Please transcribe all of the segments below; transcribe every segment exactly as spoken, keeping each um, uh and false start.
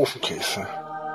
Ofenkäse.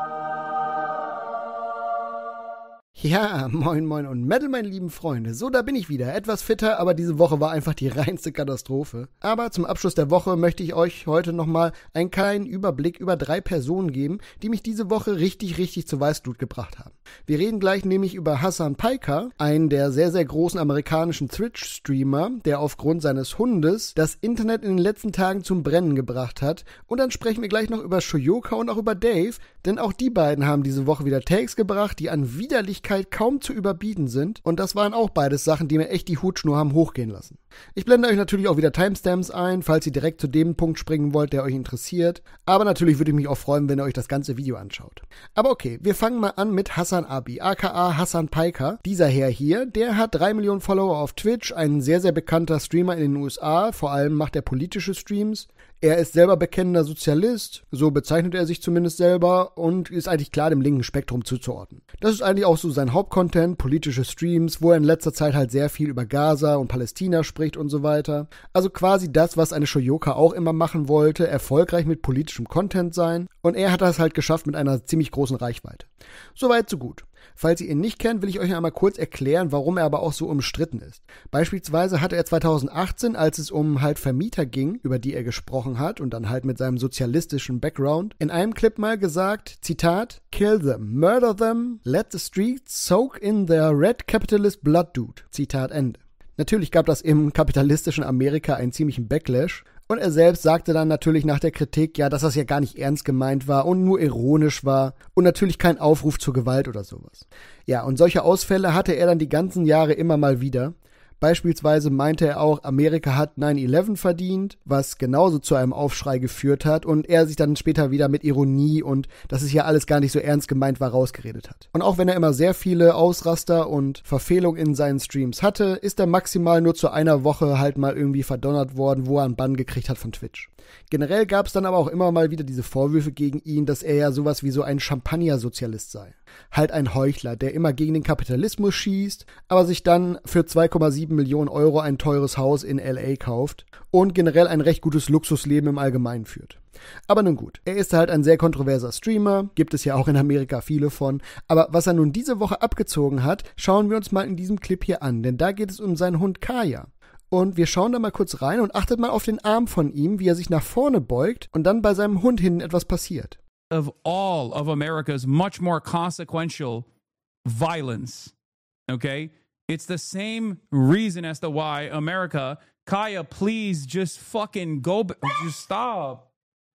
Ja, moin moin und Metal, meine lieben Freunde. So, da bin ich wieder. Etwas fitter, aber diese Woche war einfach die reinste Katastrophe. Aber zum Abschluss der Woche möchte ich euch heute nochmal einen kleinen Überblick über drei Personen geben, die mich diese Woche richtig, richtig zu Weißblut gebracht haben. Wir reden gleich nämlich über Hasan Piker, einen der sehr, sehr großen amerikanischen Twitch-Streamer, der aufgrund seines Hundes das Internet in den letzten Tagen zum Brennen gebracht hat. Und dann sprechen wir gleich noch über Shoyoka und auch über Dave, denn auch die beiden haben diese Woche wieder Takes gebracht, die an Widerlichkeit kaum zu überbieten sind. Und das waren auch beides Sachen, die mir echt die Hutschnur haben hochgehen lassen. Ich blende euch natürlich auch wieder Timestamps ein, falls ihr direkt zu dem Punkt springen wollt, der euch interessiert. Aber natürlich würde ich mich auch freuen, wenn ihr euch das ganze Video anschaut. Aber okay, wir fangen mal an mit Hasan Abi, aka Hasan Piker. Dieser Herr hier, der hat drei Millionen Follower auf Twitch, ein sehr, sehr bekannter Streamer in den U S A. Vor allem macht er politische Streams. Er ist selber bekennender Sozialist, so bezeichnet er sich zumindest selber und ist eigentlich klar dem linken Spektrum zuzuordnen. Das ist eigentlich auch so sein Hauptcontent, politische Streams, wo er in letzter Zeit halt sehr viel über Gaza und Palästina spricht und so weiter. Also quasi das, was eine Shoyoka auch immer machen wollte, erfolgreich mit politischem Content sein, und er hat das halt geschafft mit einer ziemlich großen Reichweite. Soweit, so gut. Falls ihr ihn nicht kennt, will ich euch einmal kurz erklären, warum er aber auch so umstritten ist. Beispielsweise hatte er zweitausendachtzehn, als es um halt Vermieter ging, über die er gesprochen hat und dann halt mit seinem sozialistischen Background, in einem Clip mal gesagt, Zitat, "Kill them, murder them, let the streets soak in their red capitalist blood, dude." Zitat Ende. Natürlich gab das im kapitalistischen Amerika einen ziemlichen Backlash. Und er selbst sagte dann natürlich nach der Kritik, ja, dass das ja gar nicht ernst gemeint war und nur ironisch war und natürlich kein Aufruf zur Gewalt oder sowas. Ja, und solche Ausfälle hatte er dann die ganzen Jahre immer mal wieder. Beispielsweise meinte er auch, Amerika hat nine eleven verdient, was genauso zu einem Aufschrei geführt hat und er sich dann später wieder mit Ironie und dass es ja alles gar nicht so ernst gemeint war, rausgeredet hat. Und auch wenn er immer sehr viele Ausraster und Verfehlungen in seinen Streams hatte, ist er maximal nur zu einer Woche halt mal irgendwie verdonnert worden, wo er einen Bann gekriegt hat von Twitch. Generell gab es dann aber auch immer mal wieder diese Vorwürfe gegen ihn, dass er ja sowas wie so ein Champagner-Sozialist sei. Halt ein Heuchler, der immer gegen den Kapitalismus schießt, aber sich dann für zwei Komma sieben Millionen Euro ein teures Haus in L A kauft und generell ein recht gutes Luxusleben im Allgemeinen führt. Aber nun gut, er ist halt ein sehr kontroverser Streamer, gibt es ja auch in Amerika viele von, aber was er nun diese Woche abgezogen hat, schauen wir uns mal in diesem Clip hier an, denn da geht es um seinen Hund Kaya. Und wir schauen da mal kurz rein und achtet mal auf den Arm von ihm, wie er sich nach vorne beugt und dann bei seinem Hund hinten etwas passiert. Of all of America's much more consequential violence, okay? It's the same reason as to why America, Kaya, please just fucking go, b- just stop.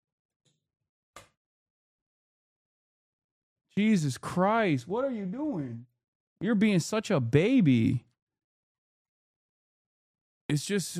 Jesus Christ, what are you doing? You're being such a baby. It's just,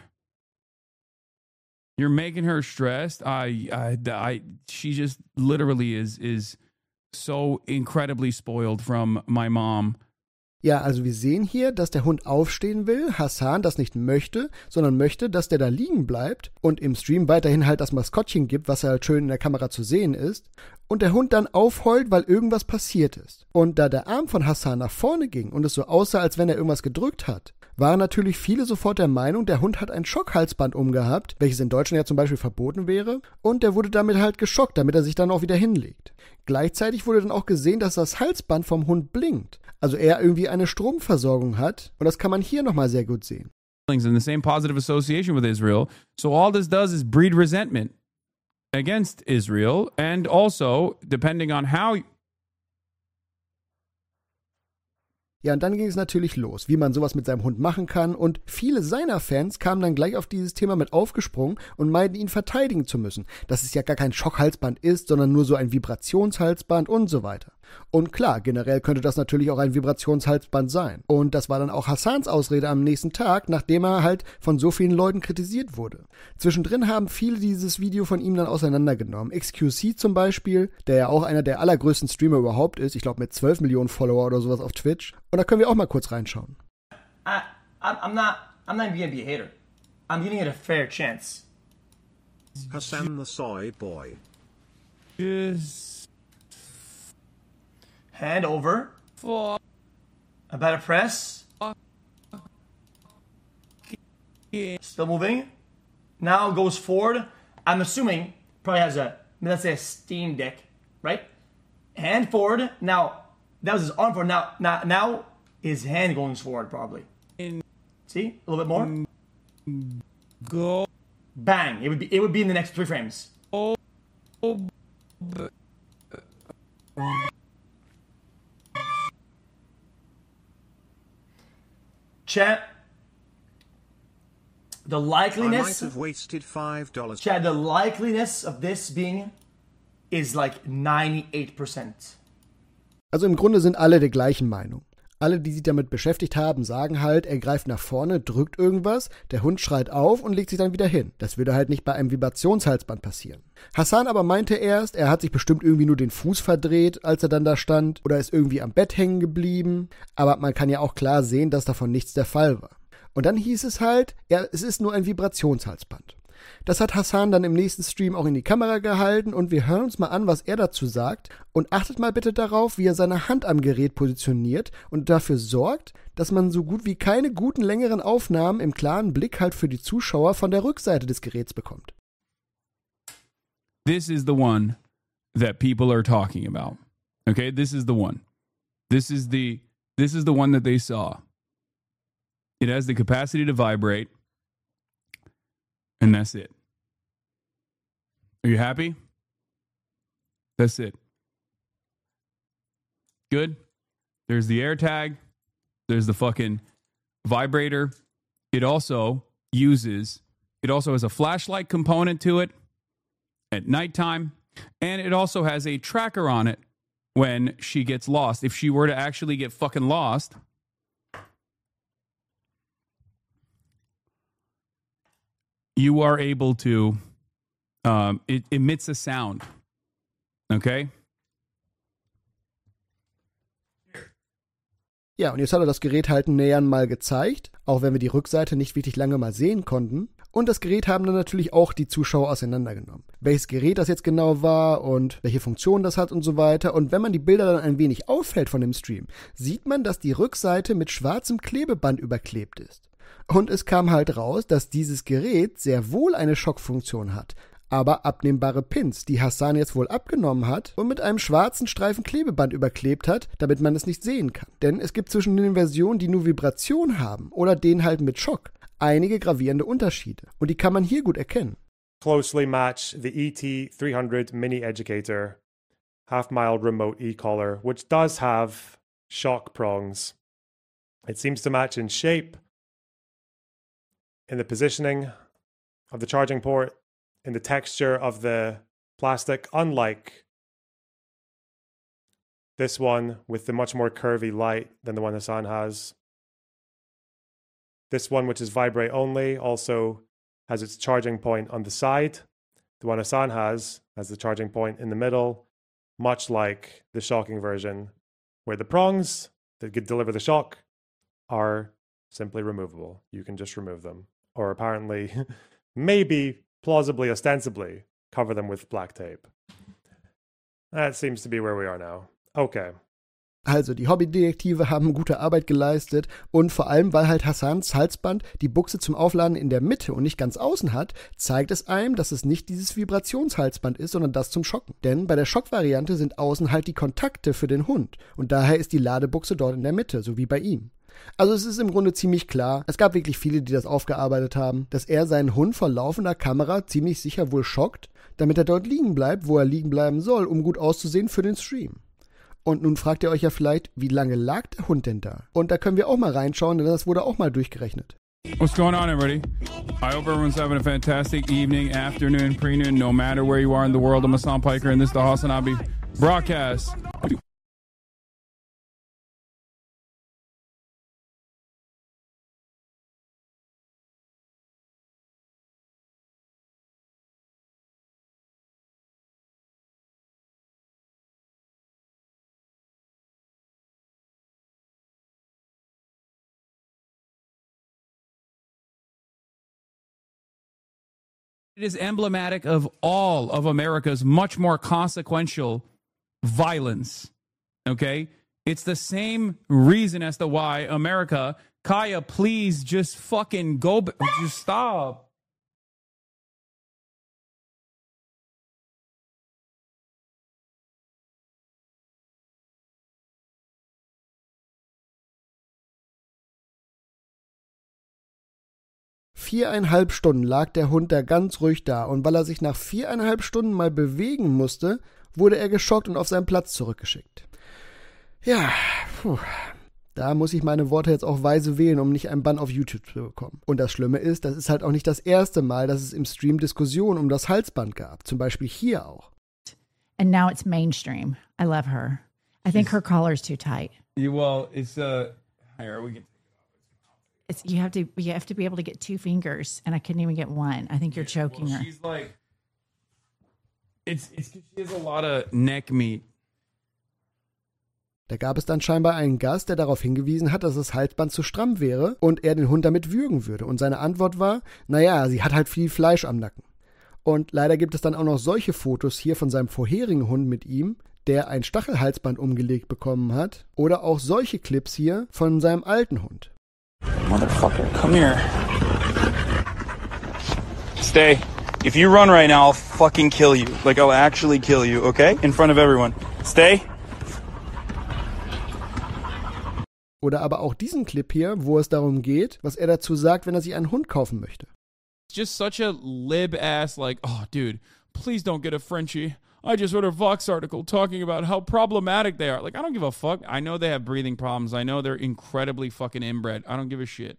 you're making her stressed. I, I, I, she just literally is, is so incredibly spoiled from my mom. Ja, also wir sehen hier, dass der Hund aufstehen will, Hasan das nicht möchte, sondern möchte, dass der da liegen bleibt und im Stream weiterhin halt das Maskottchen gibt, was halt schön in der Kamera zu sehen ist, und der Hund dann aufheult, weil irgendwas passiert ist. Und da der Arm von Hasan nach vorne ging und es so aussah, als wenn er irgendwas gedrückt hat, waren natürlich viele sofort der Meinung, der Hund hat ein Schockhalsband umgehabt, welches in Deutschland ja zum Beispiel verboten wäre, und der wurde damit halt geschockt, damit er sich dann auch wieder hinlegt. Gleichzeitig wurde dann auch gesehen, dass das Halsband vom Hund blinkt. Also er irgendwie eine Stromversorgung hat, und das kann man hier nochmal sehr gut sehen. In the same positive association with Israel. So all this does is breed resentment against Israel, and also, depending on how... Ja, und dann ging es natürlich los, wie man sowas mit seinem Hund machen kann, und viele seiner Fans kamen dann gleich auf dieses Thema mit aufgesprungen und meinten, ihn verteidigen zu müssen, dass es ja gar kein Schockhalsband ist, sondern nur so ein Vibrationshalsband und so weiter. Und klar, generell könnte das natürlich auch ein Vibrationshalsband sein. Und das war dann auch Hasans Ausrede am nächsten Tag, nachdem er halt von so vielen Leuten kritisiert wurde. Zwischendrin haben viele dieses Video von ihm dann auseinandergenommen. X Q C zum Beispiel, der ja auch einer der allergrößten Streamer überhaupt ist, ich glaube mit zwölf Millionen Follower oder sowas auf Twitch. Und da können wir auch mal kurz reinschauen. I, I'm not, I'm not gonna be a hater. I'm giving it a fair chance. Hasan the soy boy. Just... Hand over. Fuck. About to press. Still moving. Now goes forward. I'm assuming probably has a let's say a Steam Deck, right? Hand forward. Now, that was his arm forward. Now, now, now his hand going forward, probably. In See? A little bit more. go. Bang. It would be it would be in the next three frames. Oh. Chat. The I might likeliness, have wasted five dollars. Chad, the likeliness of this being is like ninety-eight percent. Also im Grunde sind alle der gleichen Meinung. Alle, die sich damit beschäftigt haben, sagen halt, er greift nach vorne, drückt irgendwas, der Hund schreit auf und legt sich dann wieder hin. Das würde halt nicht bei einem Vibrationshalsband passieren. Hassan aber meinte erst, er hat sich bestimmt irgendwie nur den Fuß verdreht, als er dann da stand, oder ist irgendwie am Bett hängen geblieben. Aber man kann ja auch klar sehen, dass davon nichts der Fall war. Und dann hieß es halt, ja, es ist nur ein Vibrationshalsband. Das hat Hassan dann im nächsten Stream auch in die Kamera gehalten und wir hören uns mal an, was er dazu sagt und achtet mal bitte darauf, wie er seine Hand am Gerät positioniert und dafür sorgt, dass man so gut wie keine guten längeren Aufnahmen im klaren Blick halt für die Zuschauer von der Rückseite des Geräts bekommt. This is the one that people are talking about. Okay, this is the one. This is the this is the one that they saw. It has the capacity to vibrate. And that's it. Are you happy? That's it. Good. There's the AirTag. There's the fucking vibrator. It also uses, it also has a flashlight component to it at nighttime. And it also has a tracker on it when she gets lost. If she were to actually get fucking lost, you are able to, um, it emits a sound. Okay? Ja, und jetzt hat er das Gerät halt nähern mal gezeigt, auch wenn wir die Rückseite nicht wirklich lange mal sehen konnten. Und das Gerät haben dann natürlich auch die Zuschauer auseinandergenommen. Welches Gerät das jetzt genau war und welche Funktion das hat und so weiter. Und wenn man die Bilder dann ein wenig auffällt von dem Stream, sieht man, dass die Rückseite mit schwarzem Klebeband überklebt ist. Und es kam halt raus, dass dieses Gerät sehr wohl eine Schockfunktion hat, aber abnehmbare Pins, die Hassan jetzt wohl abgenommen hat und mit einem schwarzen Streifen Klebeband überklebt hat, damit man es nicht sehen kann. Denn es gibt zwischen den Versionen, die nur Vibration haben oder denen halt mit Schock, einige gravierende Unterschiede. Und die kann man hier gut erkennen. Closely match the E T three hundred Mini Educator half-mild remote e-collar, which does have shock prongs. It seems to match in shape, in the positioning of the charging port, in the texture of the plastic, unlike this one with the much more curvy light than the one Hassan has. This one, which is vibrate only, also has its charging point on the side. The one Hassan has has the charging point in the middle, much like the shocking version, where the prongs that could deliver the shock are simply removable. You can just remove them. Or apparently, maybe, plausibly, ostensibly, cover them with black tape. That seems to be where we are now. Okay. Also, die Hobbydetektive haben gute Arbeit geleistet und vor allem, weil halt Hassans Halsband die Buchse zum Aufladen in der Mitte und nicht ganz außen hat, zeigt es einem, dass es nicht dieses Vibrationshalsband ist, sondern das zum Schocken. Denn bei der Schockvariante sind außen halt die Kontakte für den Hund und daher ist die Ladebuchse dort in der Mitte, so wie bei ihm. Also es ist im Grunde ziemlich klar, es gab wirklich viele, die das aufgearbeitet haben, dass er seinen Hund vor laufender Kamera ziemlich sicher wohl schockt, damit er dort liegen bleibt, wo er liegen bleiben soll, um gut auszusehen für den Stream. Und nun fragt ihr euch ja vielleicht, wie lange lag der Hund denn da? Und da können wir auch mal reinschauen, denn das wurde auch mal durchgerechnet. What's going on, everybody? I hope everyone's having a fantastic evening, afternoon, pre-noon, no matter where you are in the world. I'm Hassan Piker, and this is the Hassanabi broadcast. It is emblematic of all of America's much more consequential violence. Okay? It's the same reason as to why America, Kaya, please just fucking go, just stop. viereinhalb Stunden lag der Hund da ganz ruhig da und weil er sich nach viereinhalb Stunden mal bewegen musste, wurde er geschockt und auf seinen Platz zurückgeschickt. Ja, puh. Da muss ich meine Worte jetzt auch weise wählen, um nicht einen Bann auf YouTube zu bekommen. Und das Schlimme ist, das ist halt auch nicht das erste Mal, dass es im Stream Diskussionen um das Halsband gab. Zum Beispiel hier auch. And now it's mainstream. I love her. I think her collar's too tight. You, well, it's uh, here we can. It's you have to you have to be able to get two fingers, and I couldn't even get one. I think you're choking well, her. She's like, it's it's 'cause she has a lot of neck meat. Da gab es dann scheinbar einen Gast, der darauf hingewiesen hat, dass das Halsband zu stramm wäre und er den Hund damit würgen würde. Und seine Antwort war, naja, sie hat halt viel Fleisch am Nacken. Und leider gibt es dann auch noch solche Fotos hier von seinem vorherigen Hund mit ihm, der ein Stachelhalsband umgelegt bekommen hat. Oder auch solche Clips hier von seinem alten Hund. Motherfucker, come here. Stay. If you run right now, I'll fucking kill you. Like, I'll actually kill you, okay? In front of everyone. Stay. Oder aber auch diesen Clip hier, wo es darum geht, was er dazu sagt, wenn er sich einen Hund kaufen möchte. It's just such a lib-ass, like, oh, dude, please don't get a Frenchie. I just read a Vox article talking about how problematic they are. Like, I don't give a fuck. I know they have breathing problems. I know they're incredibly fucking inbred. I don't give a shit.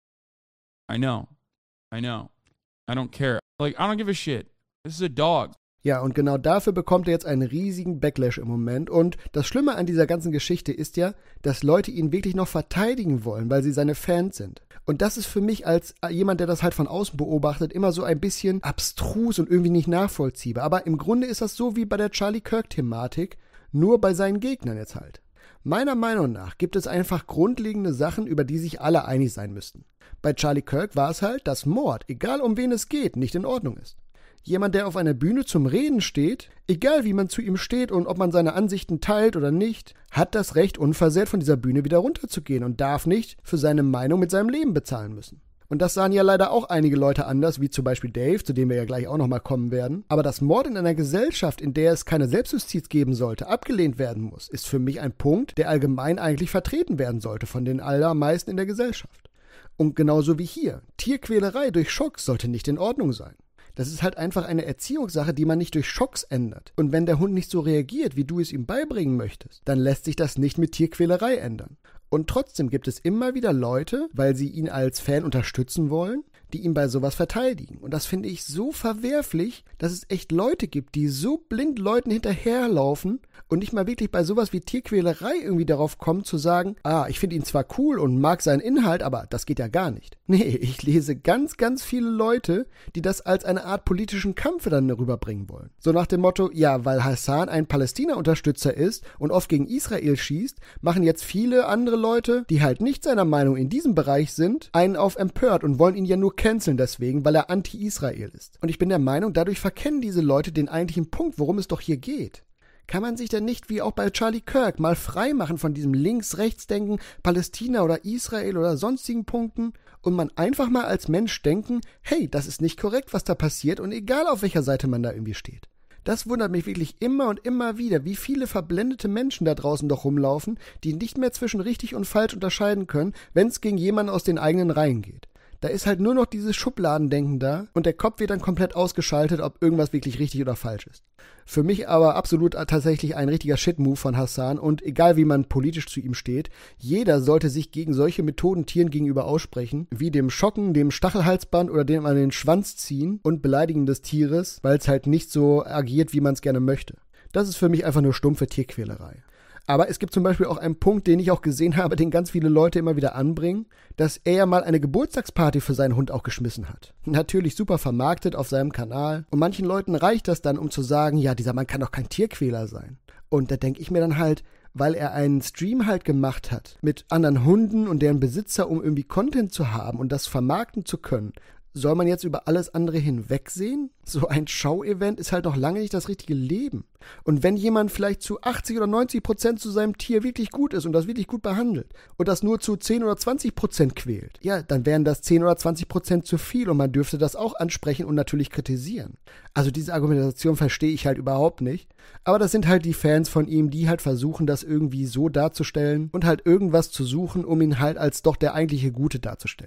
I know. I know. I don't care. Like, I don't give a shit. This is a dog. Ja, und genau dafür bekommt er jetzt einen riesigen Backlash im Moment. Und das Schlimme an dieser ganzen Geschichte ist ja, dass Leute ihn wirklich noch verteidigen wollen, weil sie seine Fans sind. Und das ist für mich als jemand, der das halt von außen beobachtet, immer so ein bisschen abstrus und irgendwie nicht nachvollziehbar. Aber im Grunde ist das so wie bei der Charlie Kirk-Thematik, nur bei seinen Gegnern jetzt halt. Meiner Meinung nach gibt es einfach grundlegende Sachen, über die sich alle einig sein müssten. Bei Charlie Kirk war es halt, dass Mord, egal um wen es geht, nicht in Ordnung ist. Jemand, der auf einer Bühne zum Reden steht, egal wie man zu ihm steht und ob man seine Ansichten teilt oder nicht, hat das Recht, unversehrt von dieser Bühne wieder runterzugehen und darf nicht für seine Meinung mit seinem Leben bezahlen müssen. Und das sahen ja leider auch einige Leute anders, wie zum Beispiel Dave, zu dem wir ja gleich auch nochmal kommen werden. Aber dass Mord in einer Gesellschaft, in der es keine Selbstjustiz geben sollte, abgelehnt werden muss, ist für mich ein Punkt, der allgemein eigentlich vertreten werden sollte von den allermeisten in der Gesellschaft. Und genauso wie hier, Tierquälerei durch Schock sollte nicht in Ordnung sein. Das ist halt einfach eine Erziehungssache, die man nicht durch Schocks ändert. Und wenn der Hund nicht so reagiert, wie du es ihm beibringen möchtest, dann lässt sich das nicht mit Tierquälerei ändern. Und trotzdem gibt es immer wieder Leute, weil sie ihn als Fan unterstützen wollen, die ihn bei sowas verteidigen. Und das finde ich so verwerflich, dass es echt Leute gibt, die so blind Leuten hinterherlaufen und nicht mal wirklich bei sowas wie Tierquälerei irgendwie darauf kommen zu sagen, ah, ich finde ihn zwar cool und mag seinen Inhalt, aber das geht ja gar nicht. Nee, ich lese ganz, ganz viele Leute, die das als eine Art politischen Kampf dann rüberbringen wollen. So nach dem Motto, ja, weil Hassan ein Palästina-Unterstützer ist und oft gegen Israel schießt, machen jetzt viele andere Leute, die halt nicht seiner Meinung in diesem Bereich sind, einen auf empört und wollen ihn ja nur canceln deswegen, weil er anti-Israel ist. Und ich bin der Meinung, dadurch verkennen diese Leute den eigentlichen Punkt, worum es doch hier geht. Kann man sich denn nicht, wie auch bei Charlie Kirk, mal frei machen von diesem Links-Rechts-Denken, Palästina oder Israel oder sonstigen Punkten und man einfach mal als Mensch denken, hey, das ist nicht korrekt, was da passiert und egal auf welcher Seite man da irgendwie steht. Das wundert mich wirklich immer und immer wieder, wie viele verblendete Menschen da draußen doch rumlaufen, die nicht mehr zwischen richtig und falsch unterscheiden können, wenn es gegen jemanden aus den eigenen Reihen geht. Da ist halt nur noch dieses Schubladendenken da und der Kopf wird dann komplett ausgeschaltet, ob irgendwas wirklich richtig oder falsch ist. Für mich aber absolut tatsächlich ein richtiger Shit-Move von Hassan und egal wie man politisch zu ihm steht, jeder sollte sich gegen solche Methoden Tieren gegenüber aussprechen, wie dem Schocken, dem Stachelhalsband oder dem an den Schwanz ziehen und Beleidigen des Tieres, weil es halt nicht so agiert, wie man es gerne möchte. Das ist für mich einfach nur stumpfe Tierquälerei. Aber es gibt zum Beispiel auch einen Punkt, den ich auch gesehen habe, den ganz viele Leute immer wieder anbringen, dass er ja mal eine Geburtstagsparty für seinen Hund auch geschmissen hat. Natürlich super vermarktet auf seinem Kanal. Und manchen Leuten reicht das dann, um zu sagen, ja, dieser Mann kann doch kein Tierquäler sein. Und da denke ich mir dann halt, weil er einen Stream halt gemacht hat mit anderen Hunden und deren Besitzer, um irgendwie Content zu haben und das vermarkten zu können, soll man jetzt über alles andere hinwegsehen? So ein Schauevent ist halt noch lange nicht das richtige Leben. Und wenn jemand vielleicht zu achtzig oder neunzig Prozent zu seinem Tier wirklich gut ist und das wirklich gut behandelt und das nur zu zehn oder zwanzig Prozent quält, ja, dann wären das zehn oder zwanzig Prozent zu viel und man dürfte das auch ansprechen und natürlich kritisieren. Also diese Argumentation verstehe ich halt überhaupt nicht. Aber das sind halt die Fans von ihm, die halt versuchen, das irgendwie so darzustellen und halt irgendwas zu suchen, um ihn halt als doch der eigentliche Gute darzustellen.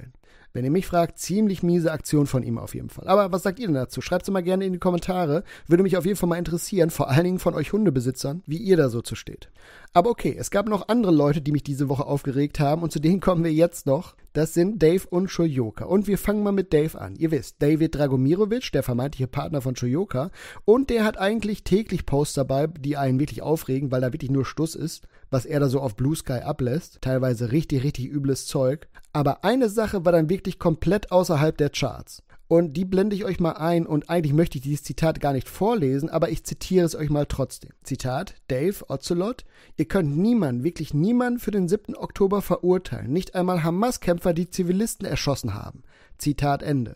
Wenn ihr mich fragt, ziemlich miese Aktion von ihm auf jeden Fall. Aber was sagt ihr denn dazu? Schreibt es mal gerne in die Kommentare. Würde mich auf jeden Fall mal interessieren, vor allen Dingen von euch Hundebesitzern, wie ihr da so zu steht. Aber okay, es gab noch andere Leute, die mich diese Woche aufgeregt haben und zu denen kommen wir jetzt noch. Das sind Dave und Shoyoka. Und wir fangen mal mit Dave an. Ihr wisst, David Dragomirovic, der vermeintliche Partner von Shoyoka, und der hat eigentlich täglich Posts dabei, die einen wirklich aufregen, weil da wirklich nur Stuss ist, was er da so auf Blue Sky ablässt. Teilweise richtig, richtig übles Zeug. Aber eine Sache war dann wirklich komplett außerhalb der Charts. Und die blende ich euch mal ein und eigentlich möchte ich dieses Zitat gar nicht vorlesen, aber ich zitiere es euch mal trotzdem. Zitat, Dave Ocelot, ihr könnt niemanden, wirklich niemanden für den siebten Oktober verurteilen, nicht einmal Hamas-Kämpfer, die Zivilisten erschossen haben. Zitat Ende.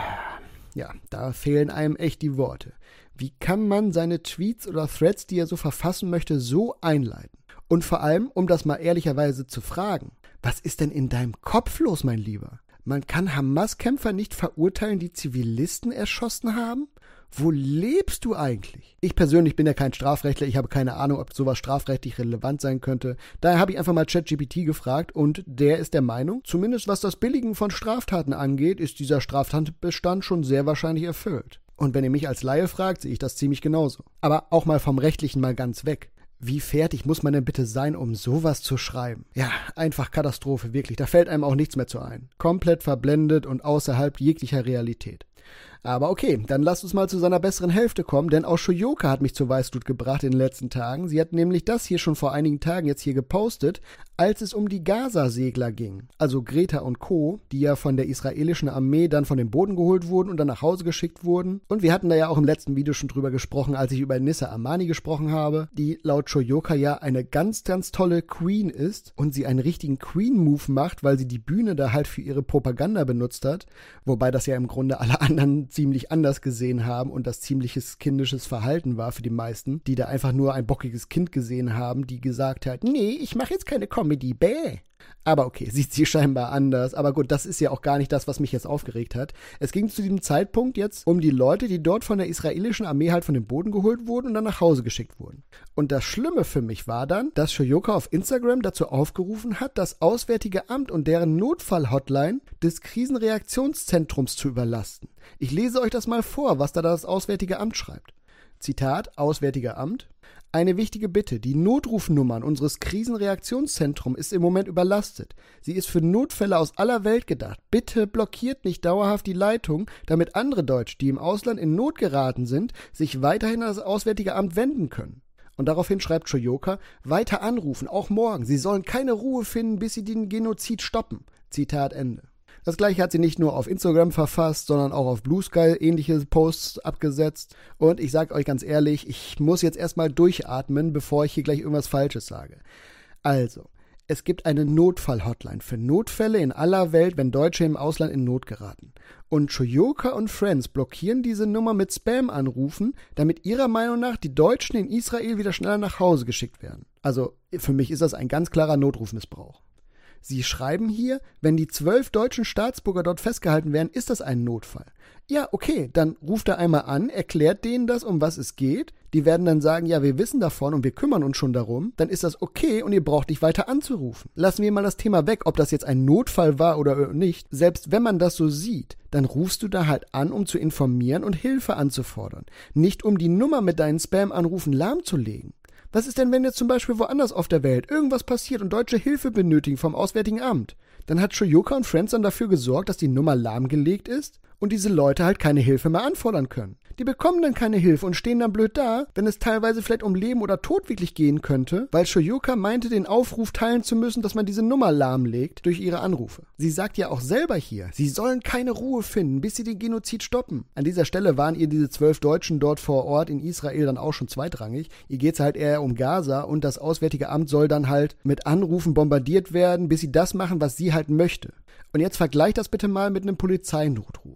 Ja, da fehlen einem echt die Worte. Wie kann man seine Tweets oder Threads, die er so verfassen möchte, so einleiten? Und vor allem, um das mal ehrlicherweise zu fragen, was ist denn in deinem Kopf los, mein Lieber? Man kann Hamas-Kämpfer nicht verurteilen, die Zivilisten erschossen haben? Wo lebst du eigentlich? Ich persönlich bin ja kein Strafrechtler, ich habe keine Ahnung, ob sowas strafrechtlich relevant sein könnte. Daher habe ich einfach mal ChatGPT gefragt und der ist der Meinung, zumindest was das Billigen von Straftaten angeht, ist dieser Straftatbestand schon sehr wahrscheinlich erfüllt. Und wenn ihr mich als Laie fragt, sehe ich das ziemlich genauso. Aber auch mal vom Rechtlichen mal ganz weg. Wie fertig muss man denn bitte sein, um sowas zu schreiben? Ja, einfach Katastrophe, wirklich. Da fällt einem auch nichts mehr zu ein. Komplett verblendet und außerhalb jeglicher Realität. Aber okay, dann lasst uns mal zu seiner besseren Hälfte kommen, denn auch Shoyoka hat mich zur Weißglut gebracht in den letzten Tagen. Sie hat nämlich das hier schon vor einigen Tagen jetzt hier gepostet, als es um die Gaza-Segler ging. Also Greta und Co., die ja von der israelischen Armee dann von dem Boden geholt wurden und dann nach Hause geschickt wurden. Und wir hatten da ja auch im letzten Video schon drüber gesprochen, als ich über Nissa Amani gesprochen habe, die laut Shoyoka ja eine ganz, ganz tolle Queen ist und sie einen richtigen Queen-Move macht, weil sie die Bühne da halt für ihre Propaganda benutzt hat. Wobei das ja im Grunde alle anderen ziemlich anders gesehen haben und das ziemliches kindisches Verhalten war für die meisten, die da einfach nur ein bockiges Kind gesehen haben, die gesagt hat, nee, ich mache jetzt keine Comedy, bäh. Aber okay, sieht sie scheinbar anders. Aber gut, das ist ja auch gar nicht das, was mich jetzt aufgeregt hat. Es ging zu diesem Zeitpunkt jetzt um die Leute, die dort von der israelischen Armee halt von dem Boden geholt wurden und dann nach Hause geschickt wurden. Und das Schlimme für mich war dann, dass Shoyoka auf Instagram dazu aufgerufen hat, das Auswärtige Amt und deren Notfall-Hotline des Krisenreaktionszentrums zu überlasten. Ich lese euch das mal vor, was da das Auswärtige Amt schreibt. Zitat, Auswärtiger Amt. Eine wichtige Bitte, die Notrufnummern unseres Krisenreaktionszentrums ist im Moment überlastet. Sie ist für Notfälle aus aller Welt gedacht. Bitte blockiert nicht dauerhaft die Leitung, damit andere Deutsche, die im Ausland in Not geraten sind, sich weiterhin an das Auswärtige Amt wenden können. Und daraufhin schreibt Shoyoka, weiter anrufen, auch morgen. Sie sollen keine Ruhe finden, bis sie den Genozid stoppen. Zitat Ende. Das gleiche hat sie nicht nur auf Instagram verfasst, sondern auch auf Blue Sky ähnliche Posts abgesetzt. Und ich sage euch ganz ehrlich, ich muss jetzt erstmal durchatmen, bevor ich hier gleich irgendwas Falsches sage. Also, es gibt eine Notfall-Hotline für Notfälle in aller Welt, wenn Deutsche im Ausland in Not geraten. Und Shoyoka und Friends blockieren diese Nummer mit Spam-Anrufen, damit ihrer Meinung nach die Deutschen in Israel wieder schneller nach Hause geschickt werden. Also, für mich ist das ein ganz klarer Notrufmissbrauch. Sie schreiben hier, wenn die zwölf deutschen Staatsbürger dort festgehalten werden, ist das ein Notfall. Ja, okay, dann ruft er einmal an, erklärt denen das, um was es geht. Die werden dann sagen, ja, wir wissen davon und wir kümmern uns schon darum. Dann ist das okay und ihr braucht nicht weiter anzurufen. Lassen wir mal das Thema weg, ob das jetzt ein Notfall war oder nicht. Selbst wenn man das so sieht, dann rufst du da halt an, um zu informieren und Hilfe anzufordern. Nicht um die Nummer mit deinen Spam-Anrufen lahmzulegen. Was ist denn, wenn jetzt zum Beispiel woanders auf der Welt irgendwas passiert und Deutsche Hilfe benötigen vom Auswärtigen Amt? Dann hat Shoyoka und Friends dann dafür gesorgt, dass die Nummer lahmgelegt ist und diese Leute halt keine Hilfe mehr anfordern können. Die bekommen dann keine Hilfe und stehen dann blöd da, wenn es teilweise vielleicht um Leben oder Tod wirklich gehen könnte, weil Shoyoka meinte, den Aufruf teilen zu müssen, dass man diese Nummer lahmlegt durch ihre Anrufe. Sie sagt ja auch selber hier, sie sollen keine Ruhe finden, bis sie den Genozid stoppen. An dieser Stelle waren ihr diese zwölf Deutschen dort vor Ort in Israel dann auch schon zweitrangig. Ihr geht's halt eher um Gaza und das Auswärtige Amt soll dann halt mit Anrufen bombardiert werden, bis sie das machen, was sie halt möchte. Und jetzt vergleicht das bitte mal mit einem Polizeinotruf.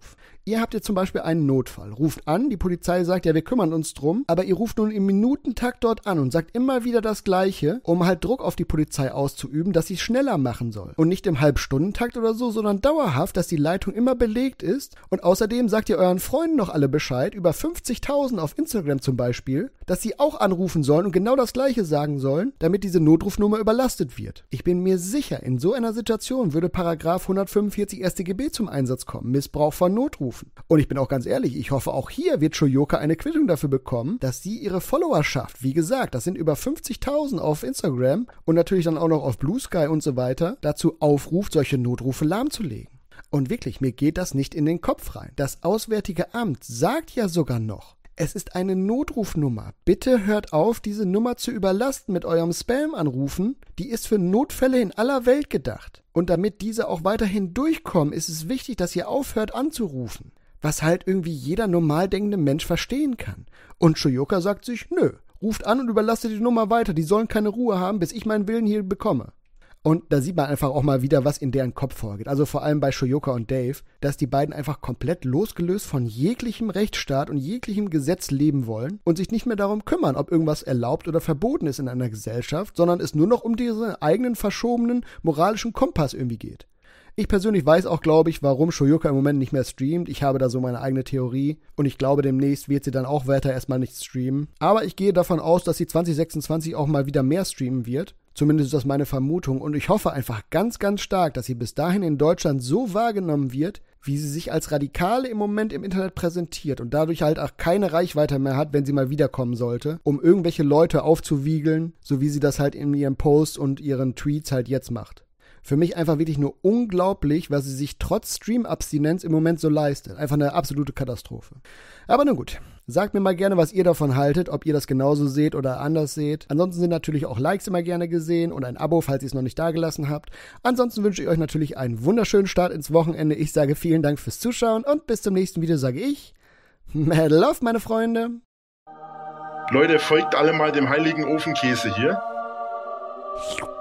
Ihr habt jetzt zum Beispiel einen Notfall, ruft an, die Polizei sagt, ja, wir kümmern uns drum, aber ihr ruft nun im Minutentakt dort an und sagt immer wieder das Gleiche, um halt Druck auf die Polizei auszuüben, dass sie es schneller machen soll. Und nicht im Halbstundentakt oder so, sondern dauerhaft, dass die Leitung immer belegt ist. Und außerdem sagt ihr euren Freunden noch alle Bescheid, über fünfzigtausend auf Instagram zum Beispiel, dass sie auch anrufen sollen und genau das Gleiche sagen sollen, damit diese Notrufnummer überlastet wird. Ich bin mir sicher, in so einer Situation würde Paragraph hundertfünfundvierzig S t G B zum Einsatz kommen, Missbrauch von Notrufen. Und ich bin auch ganz ehrlich, ich hoffe, auch hier wird Shoyoka eine Quittung dafür bekommen, dass sie ihre Followerschaft, wie gesagt, das sind über fünfzigtausend auf Instagram und natürlich dann auch noch auf Blue Sky und so weiter, dazu aufruft, solche Notrufe lahmzulegen. Und wirklich, mir geht das nicht in den Kopf rein. Das Auswärtige Amt sagt ja sogar noch, es ist eine Notrufnummer. Bitte hört auf, diese Nummer zu überlasten mit eurem Spam-Anrufen. Die ist für Notfälle in aller Welt gedacht. Und damit diese auch weiterhin durchkommen, ist es wichtig, dass ihr aufhört anzurufen. Was halt irgendwie jeder normal denkende Mensch verstehen kann. Und Shoyoka sagt sich, nö, ruft an und überlastet die Nummer weiter. Die sollen keine Ruhe haben, bis ich meinen Willen hier bekomme. Und da sieht man einfach auch mal wieder, was in deren Kopf vorgeht. Also vor allem bei Shoyoka und Dave, dass die beiden einfach komplett losgelöst von jeglichem Rechtsstaat und jeglichem Gesetz leben wollen und sich nicht mehr darum kümmern, ob irgendwas erlaubt oder verboten ist in einer Gesellschaft, sondern es nur noch um diesen eigenen verschobenen moralischen Kompass irgendwie geht. Ich persönlich weiß auch, glaube ich, warum Shoyoka im Moment nicht mehr streamt. Ich habe da so meine eigene Theorie und ich glaube, demnächst wird sie dann auch weiter erstmal nicht streamen. Aber ich gehe davon aus, dass sie zwanzig sechsundzwanzig auch mal wieder mehr streamen wird. Zumindest ist das meine Vermutung und ich hoffe einfach ganz, ganz stark, dass sie bis dahin in Deutschland so wahrgenommen wird, wie sie sich als Radikale im Moment im Internet präsentiert und dadurch halt auch keine Reichweite mehr hat, wenn sie mal wiederkommen sollte, um irgendwelche Leute aufzuwiegeln, so wie sie das halt in ihren Posts und ihren Tweets halt jetzt macht. Für mich einfach wirklich nur unglaublich, was sie sich trotz Stream-Abstinenz im Moment so leistet. Einfach eine absolute Katastrophe. Aber nun gut, sagt mir mal gerne, was ihr davon haltet, ob ihr das genauso seht oder anders seht. Ansonsten sind natürlich auch Likes immer gerne gesehen und ein Abo, falls ihr es noch nicht dagelassen habt. Ansonsten wünsche ich euch natürlich einen wunderschönen Start ins Wochenende. Ich sage vielen Dank fürs Zuschauen und bis zum nächsten Video sage ich, Mad Love, meine Freunde. Leute, folgt alle mal dem heiligen Ofenkäse hier.